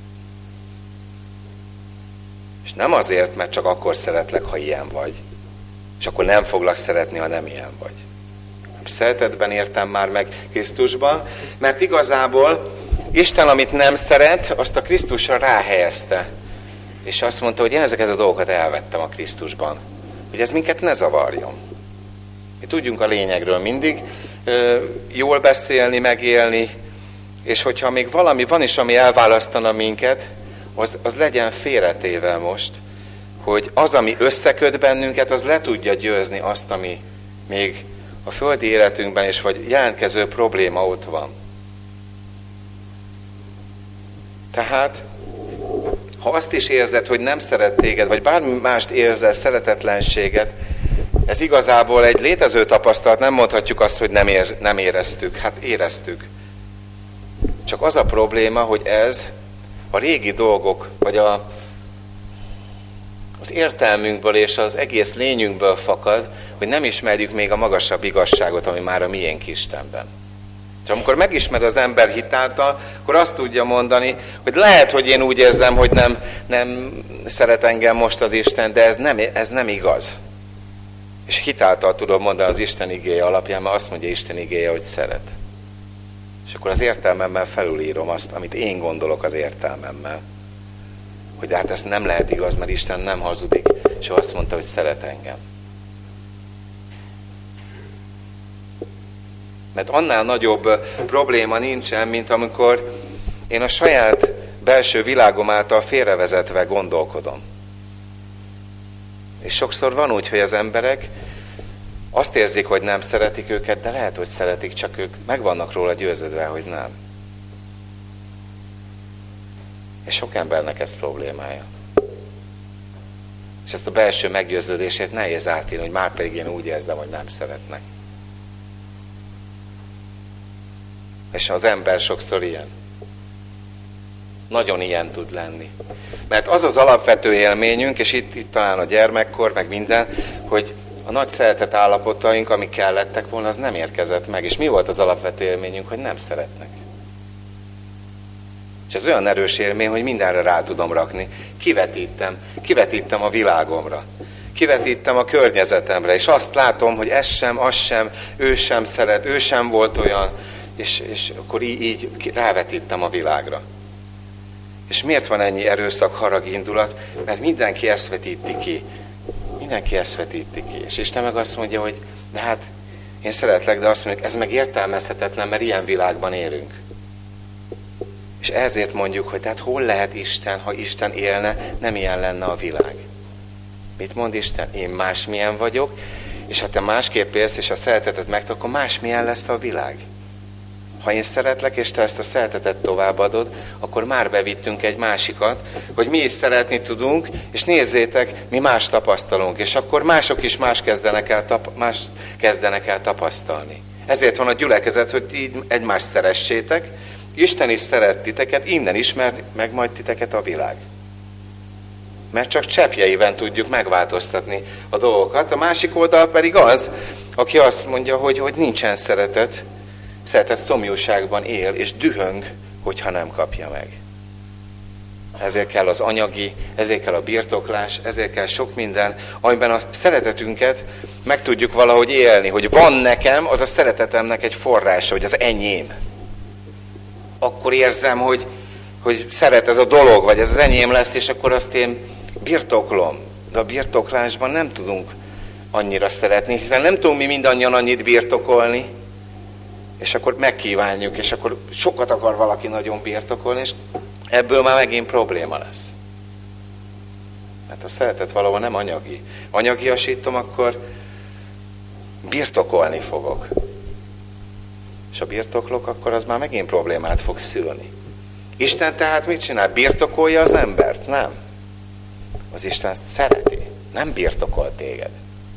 A: És nem azért, mert csak akkor szeretlek, ha ilyen vagy. És akkor nem foglak szeretni, ha nem ilyen vagy. Szeretetben értem már meg Krisztusban, mert igazából Isten, amit nem szeret, azt a Krisztusra ráhelyezte. És azt mondta, hogy én ezeket a dolgokat elvettem a Krisztusban. Hogy ez minket ne zavarjon. Mi tudjunk a lényegről mindig ö, jól beszélni, megélni, és hogyha még valami van is, ami elválasztana minket, az, az legyen félretéve most, hogy az, ami összeköt bennünket, az le tudja győzni azt, ami még a földi életünkben is, vagy jelentkező probléma ott van. Tehát, ha azt is érzed, hogy nem szeret téged, vagy bármi mást érzel, szeretetlenséget, ez igazából egy létező tapasztalat, nem mondhatjuk azt, hogy nem, ér, nem éreztük. Hát éreztük. Csak az a probléma, hogy ez a régi dolgok, vagy a, az értelmünkből és az egész lényünkből fakad, hogy nem ismerjük még a magasabb igazságot, ami már a miénk Istenben. És amikor megismer az ember hitáltal, akkor azt tudja mondani, hogy lehet, hogy én úgy érzem, hogy nem, nem szeret engem most az Isten, de ez nem, ez nem igaz. És hitáltal tudom mondani az Isten igéje alapján, mert azt mondja Isten igéje, hogy szeret. És akkor az értelmemmel felülírom azt, amit én gondolok az értelmemmel. Hogy de hát ez nem lehet igaz, mert Isten nem hazudik, és ő azt mondta, hogy szeret engem. Mert annál nagyobb probléma nincsen, mint amikor én a saját belső világom által félrevezetve gondolkodom. És sokszor van úgy, hogy az emberek azt érzik, hogy nem szeretik őket, de lehet, hogy szeretik, csak ők meg vannak róla győződve, hogy nem. És sok embernek ez problémája. És ezt a belső meggyőződését nehéz átélni, hogy már pedig én úgy érzem, hogy nem szeretnek. És az ember sokszor ilyen. Nagyon ilyen tud lenni. Mert az az alapvető élményünk, és itt, itt talán a gyermekkor, meg minden, hogy a nagy szeretet állapotaink, amik kellettek volna, az nem érkezett meg. És mi volt az alapvető élményünk, hogy nem szeretnek. És ez olyan erős élmény, hogy mindenre rá tudom rakni. Kivetítem. Kivetítem a világomra. Kivetítem a környezetemre. És azt látom, hogy ez sem, az sem, ő sem szeret, ő sem volt olyan. És, és akkor így, így rávetítem a világra. És miért van ennyi erőszak, harag, indulat? Mert mindenki ezt vetíti ki. Mindenki ezt vetíti ki. És Isten meg azt mondja, hogy de hát én szeretlek, de azt mondjuk, ez meg értelmezhetetlen, mert ilyen világban élünk. És ezért mondjuk, hogy tehát hol lehet Isten, ha Isten élne, nem ilyen lenne a világ. Mit mond Isten? Én másmilyen vagyok, és ha te másképp élsz, és a szeretetet megtad, akkor másmilyen lesz a világ. Ha én szeretlek, és te ezt a szeretetet továbbadod, akkor már bevittünk egy másikat, hogy mi is szeretni tudunk, és nézzétek, mi más tapasztalunk, és akkor mások is más kezdenek el, tap, más kezdenek el tapasztalni. Ezért van a gyülekezet, hogy így egymást szeressétek, Isten is szeret titeket, innen ismer meg majd titeket a világ. Mert csak cseppjeiben tudjuk megváltoztatni a dolgokat. A másik oldal pedig az, aki azt mondja, hogy, hogy nincsen szeretet, szeretet szomjúságban él, és dühöng, hogyha nem kapja meg. Ezért kell az anyagi, ezért kell a birtoklás, ezért kell sok minden, amiben a szeretetünket meg tudjuk valahogy élni, hogy van nekem, az a szeretetemnek egy forrása, hogy az enyém. Akkor érzem, hogy, hogy szeret ez a dolog, vagy ez az enyém lesz, és akkor azt én birtoklom. De a birtoklásban nem tudunk annyira szeretni, hiszen nem tudunk mi mindannyian annyit birtokolni, és akkor megkívánjuk, és akkor sokat akar valaki nagyon birtokolni, és ebből már megint probléma lesz. Mert a szeretet valahol nem anyagi. Anyagiasítom, akkor birtokolni fogok. És a birtoklok, akkor az már megint problémát fog szülni. Isten tehát mit csinál? Birtokolja az embert? Nem. Az Isten szereti. Nem birtokol téged.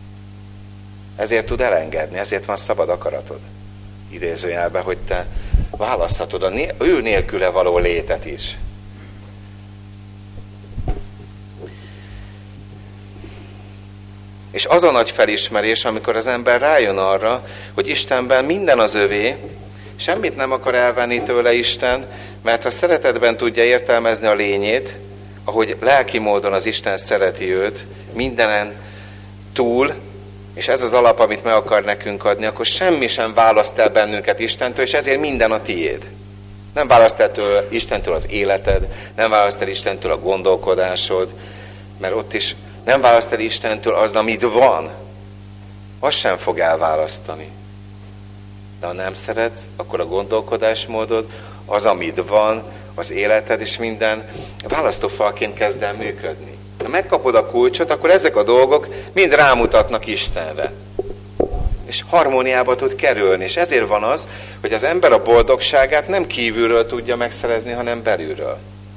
A: Ezért tud elengedni, ezért van szabad akaratod. Idézőjelben, hogy te választhatod a né- ő nélküle való létet is. És az a nagy felismerés, amikor az ember rájön arra, hogy Istenben minden az övé, semmit nem akar elvenni tőle Isten, mert ha szeretetben tudja értelmezni a lényét, ahogy lelki módon az Isten szereti őt, mindenen túl, és ez az alap, amit meg akar nekünk adni, akkor semmi sem választ el bennünket Istentől, és ezért minden a tiéd. Nem választ el tőle Istentől az életed, nem választ el Istentől a gondolkodásod, mert ott is nem választ el Istentől az, amit van. Azt sem fog elválasztani. De ha nem szeretsz, akkor a gondolkodásmódod, az, amit van, az életed és minden választófalként kezd el működni. Ha megkapod a kulcsot, akkor ezek a dolgok mind rámutatnak Istenre. És harmóniába tud kerülni. És ezért van az, hogy az ember a boldogságát nem kívülről tudja megszerezni, hanem belülről.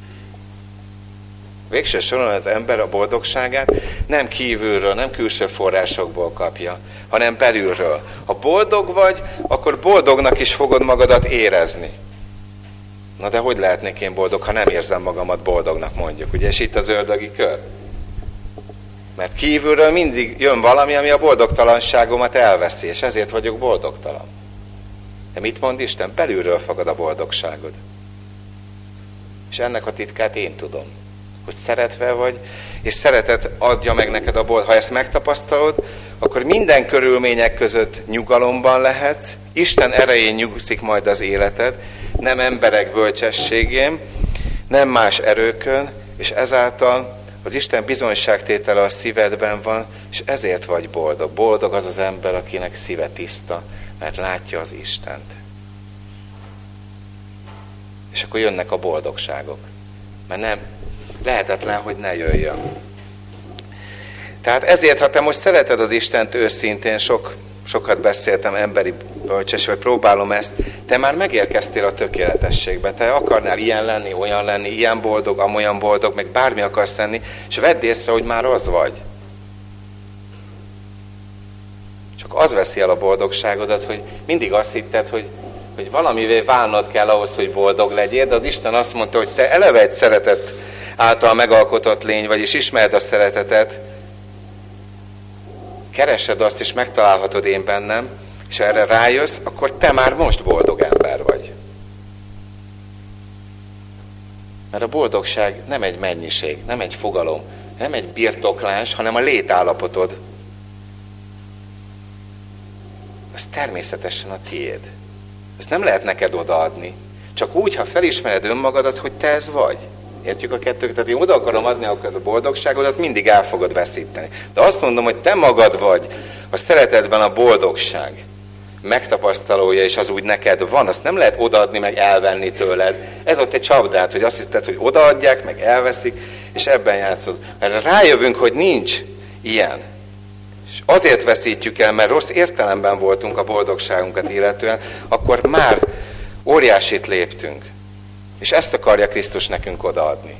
A: Végső soron az ember a boldogságát nem kívülről, nem külső forrásokból kapja, hanem belülről. Ha boldog vagy, akkor boldognak is fogod magadat érezni. Na de hogy lehetnék én boldog, ha nem érzem magamat boldognak, mondjuk. Ugye, és itt az ördögi kör. Mert kívülről mindig jön valami, ami a boldogtalanságomat elveszi, és ezért vagyok boldogtalan. De mit mond Isten? Belülről fogad a boldogságod. És ennek a titkát én tudom. Hogy szeretve vagy, és szeretet adja meg neked a boldog. Ha ezt megtapasztalod, akkor minden körülmények között nyugalomban lehetsz, Isten erején nyugszik majd az életed, nem emberek bölcsességén, nem más erőkön, és ezáltal az Isten bizonyságtétele a szívedben van, és ezért vagy boldog. Boldog az az ember, akinek szíve tiszta, mert látja az Istent. És akkor jönnek a boldogságok. Mert nem, lehetetlen, hogy ne jöjjön. Tehát ezért, ha te most szereted az Istent őszintén, sok, sokat beszéltem emberi bölcsess, vagy próbálom ezt, te már megérkeztél a tökéletességbe. Te akarnál ilyen lenni, olyan lenni, ilyen boldog, amolyan boldog, meg bármi akarsz lenni, és vedd észre, hogy már az vagy. Csak az veszi el a boldogságodat, hogy mindig azt hitted, hogy, hogy valamivé válnod kell ahhoz, hogy boldog legyél, de az Isten azt mondta, hogy te eleve egy szeretet által megalkotott lény, vagyis ismered a szeretetet, keresed azt, és megtalálhatod én bennem, és ha erre rájössz, akkor te már most boldog ember vagy. Mert a boldogság nem egy mennyiség, nem egy fogalom, nem egy birtoklás, hanem a létállapotod. Az természetesen a tiéd. Ezt nem lehet neked odaadni. Csak úgy, ha felismered önmagadat, hogy te ez vagy. Értjük a kettőt? Tehát én oda akarom adni a boldogságodat, mindig el fogod veszíteni. De azt mondom, hogy te magad vagy a szeretetben a boldogság megtapasztalója, és az úgy neked van, azt nem lehet odaadni, meg elvenni tőled. Ez ott egy csapdát, hogy azt hitted, hogy odaadják, meg elveszik, és ebben játszod. Mert rájövünk, hogy nincs ilyen. És azért veszítjük el, mert rossz értelemben voltunk a boldogságunkat illetően, akkor már óriásit léptünk. És ezt akarja Krisztus nekünk odaadni.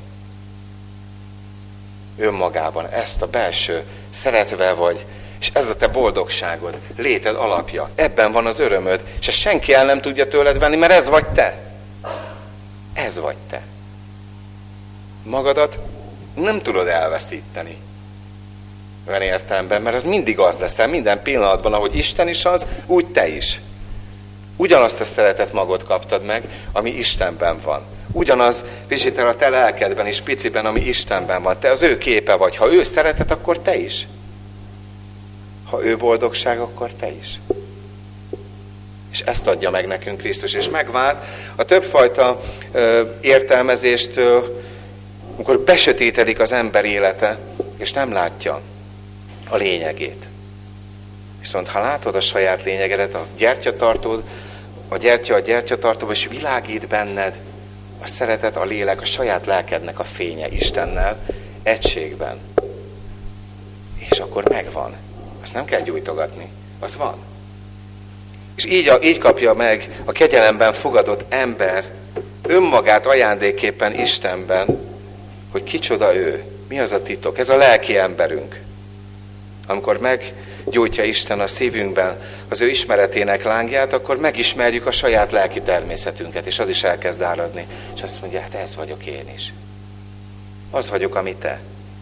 A: Önmagában ezt a belső szeretve vagy, és ez a te boldogságod, léted alapja. Ebben van az örömöd, és ezt senki el nem tudja tőled venni, mert ez vagy te. Ez vagy te. Magadat nem tudod elveszíteni. Olyan értelemben, mert az mindig az leszel, minden pillanatban, ahogy Isten is az, úgy te is. Ugyanazt a szeretet magot kaptad meg, ami Istenben van. Ugyanaz, Vizsitel, a te lelkedben is piciben, ami Istenben van. Te az ő képe vagy. Ha ő szeretet, akkor te is. Ha ő boldogság, akkor te is. És ezt adja meg nekünk Krisztus. És megvált a többfajta ö, értelmezéstől, amikor besötétedik az ember élete, és nem látja a lényegét. Viszont ha látod a saját lényegedet, a gyertyatartód, a gyertya a gyertyatartóban, és világít benned a szeretet, a lélek, a saját lelkednek a fénye Istennel, egységben. És akkor megvan. Azt nem kell gyújtogatni. Az van. És így, a, így kapja meg a kegyelemben fogadott ember önmagát ajándékképpen Istenben, hogy kicsoda ő. Mi az a titok? Ez a lelki emberünk. Amikor meggyújtja Isten a szívünkben az ő ismeretének lángját, akkor megismerjük a saját lelki természetünket, és az is elkezd áradni. És azt mondja, hát ez vagyok én is. Az vagyok, ami te.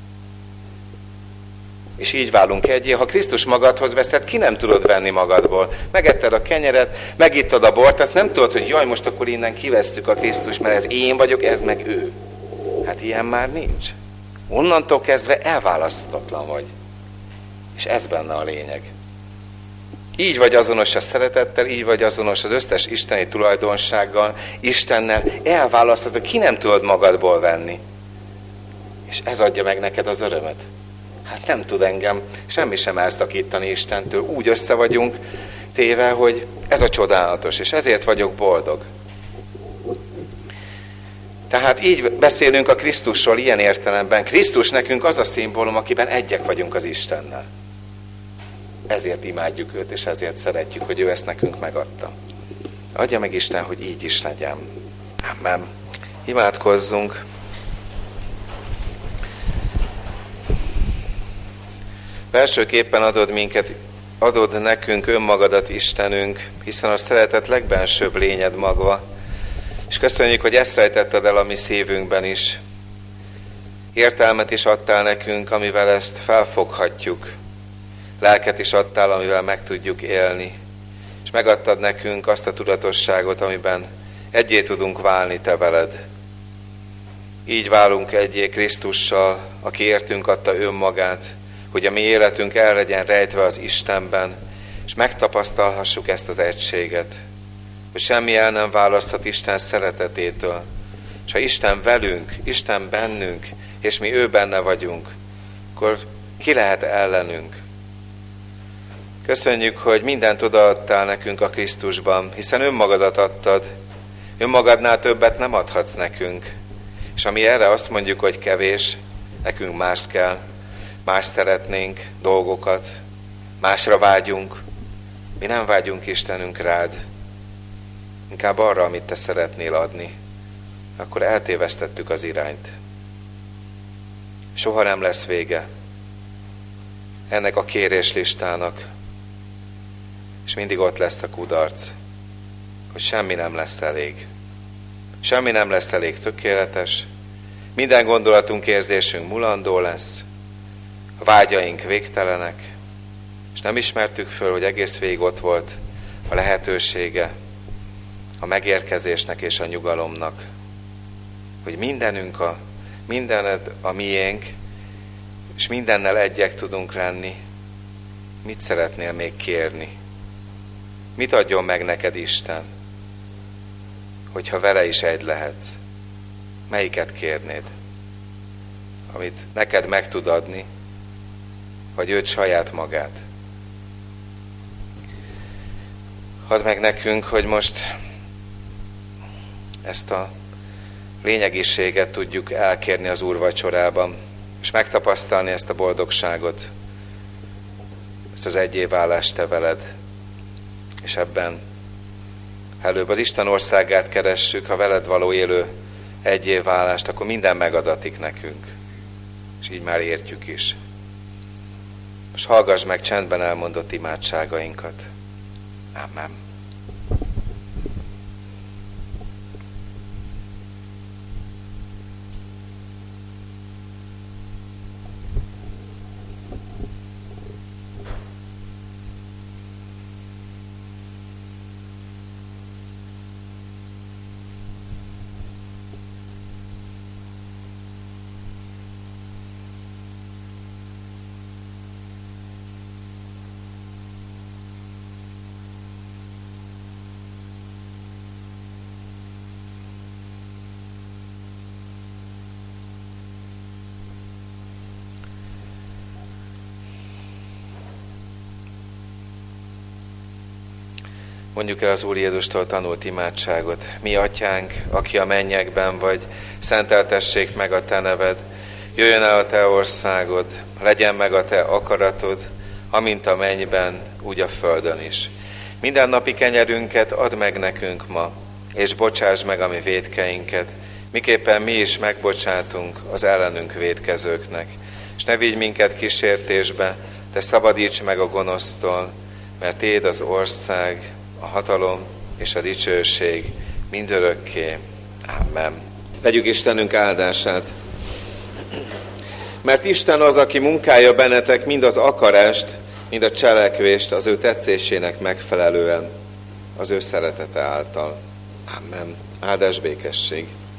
A: És így válunk egyé. Ha Krisztus magadhoz veszed, ki nem tudod venni magadból. Megetted a kenyeret, megittad a bort, azt nem tudod, hogy jaj, most akkor innen kivesztük a Krisztus, mert ez én vagyok, ez meg ő. Hát ilyen már nincs. Onnantól kezdve elválaszthatatlan vagy. És ez benne a lényeg. Így vagy azonos a szeretettel, így vagy azonos az összes isteni tulajdonsággal, Istennel, elválaszthatod, ki nem tudod magadból venni. És ez adja meg neked az örömet. Hát nem tud engem semmi sem elszakítani Istentől. Úgy össze vagyunk téve, hogy ez a csodálatos, és ezért vagyok boldog. Tehát így beszélünk a Krisztusról ilyen értelemben. Krisztus nekünk az a szimbólum, akiben egyek vagyunk az Istennel. Ezért imádjuk őt, és ezért szeretjük, hogy ő ezt nekünk megadta. Adja meg Isten, hogy így is legyen. Amen. Imádkozzunk. Elsőképpen adod minket, adod nekünk önmagadat, Istenünk, hiszen a szeretet legbensőbb lényed magva. És köszönjük, hogy ezt rejtetted el a mi szívünkben is. Értelmet is adtál nekünk, amivel ezt felfoghatjuk. Lelket is adtál, amivel meg tudjuk élni. És megadtad nekünk azt a tudatosságot, amiben egyé tudunk válni te veled. Így válunk egyé Krisztussal, aki értünk adta önmagát, hogy a mi életünk el legyen rejtve az Istenben, és megtapasztalhassuk ezt az egységet. Hogy semmi el nem választhat Isten szeretetétől. És ha Isten velünk, Isten bennünk, és mi ő benne vagyunk, akkor ki lehet ellenünk? Köszönjük, hogy mindent odaadtál nekünk a Krisztusban, hiszen önmagadat adtad. Önmagadnál többet nem adhatsz nekünk. És ami erre azt mondjuk, hogy kevés, nekünk mást kell, más szeretnénk, dolgokat, másra vágyunk. Mi nem vágyunk, Istenünk, rád, inkább arra, amit te szeretnél adni. Akkor eltévesztettük az irányt. Soha nem lesz vége ennek a kéréslistának, és mindig ott lesz a kudarc, hogy semmi nem lesz elég. Semmi nem lesz elég tökéletes, minden gondolatunk, érzésünk mulandó lesz, a vágyaink végtelenek, és nem ismertük föl, hogy egész végig ott volt a lehetősége a megérkezésnek és a nyugalomnak, hogy mindenünk a, mindened a miénk, és mindennel egyek tudunk lenni. Mit szeretnél még kérni? Mit adjon meg neked Isten, hogyha vele is egy lehetsz? Melyiket kérnéd? Amit neked meg tud adni, vagy őt saját magát? Hadd meg nekünk, hogy most ezt a lényegiséget tudjuk elkérni az Úr vacsorában, és megtapasztalni ezt a boldogságot, ezt az egyéválást te veled, és ebben előbb az Isten országát keressük, ha veled való élő egyéválást, akkor minden megadatik nekünk, és így már értjük is. Most hallgass meg csendben elmondott imádságainkat. Amen. Mondjuk el az Úr Jézustól tanult imádságot. Mi atyánk, aki a mennyekben vagy, szenteltessék meg a te neved, jöjjön el a te országod, legyen meg a te akaratod, amint a mennyben, úgy a földön is. Minden napi kenyerünket add meg nekünk ma, és bocsáss meg a mi vétkeinket, miképpen mi is megbocsátunk az ellenünk vétkezőknek. És ne vigy minket kísértésbe, de szabadíts meg a gonosztól, mert tiéd az ország, a hatalom és a dicsőség mindörökké. Amen. Vegyük Istenünk áldását. Mert Isten az, aki munkálja bennetek mind az akarást, mind a cselekvést az ő tetszésének megfelelően, az ő szeretete által. Amen. Áldás békesség.